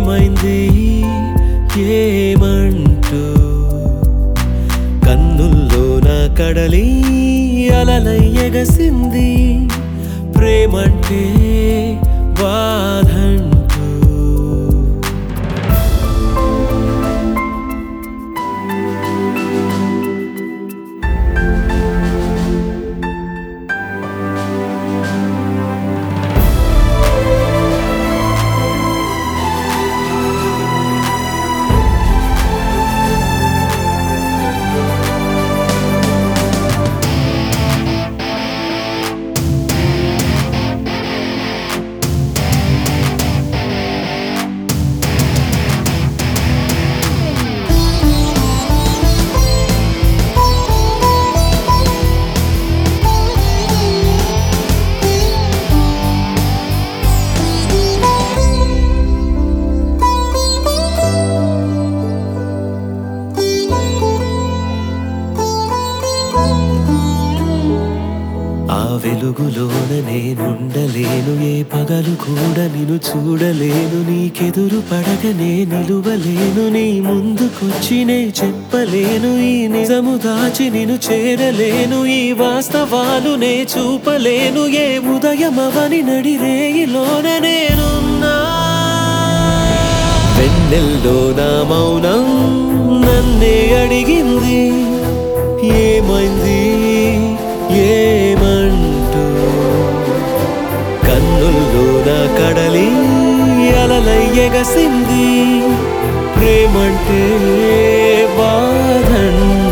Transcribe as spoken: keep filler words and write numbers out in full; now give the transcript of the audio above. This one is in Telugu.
ఏమైంది ఏమంటూ కన్నుల్లో నా కడలి అలలై ఎగసింది ప్రేమంటే బాధంటూ ఆ వెలుగులోన నేనుండలేను ఏ పగలు కూడా నిన్ను చూడలేను నీకెదురు పడగనే నిలువలేను నీ ముందుకొచ్చి నే చెప్పలేను ఈ నిజము దాచి నిన్ను చేరలేను ఈ వాస్తవాలు నే చూపలేను ఏ ఉదయమవని నడిరేయిలోన నేనున్నా వెన్నెల్లో నా మౌనం నన్నే అడిగింది ఏమైంది ఏమంటూ కన్నుల్లో నా కడలి అలలై ఎగసింది ప్రేమంటే బాధంటూ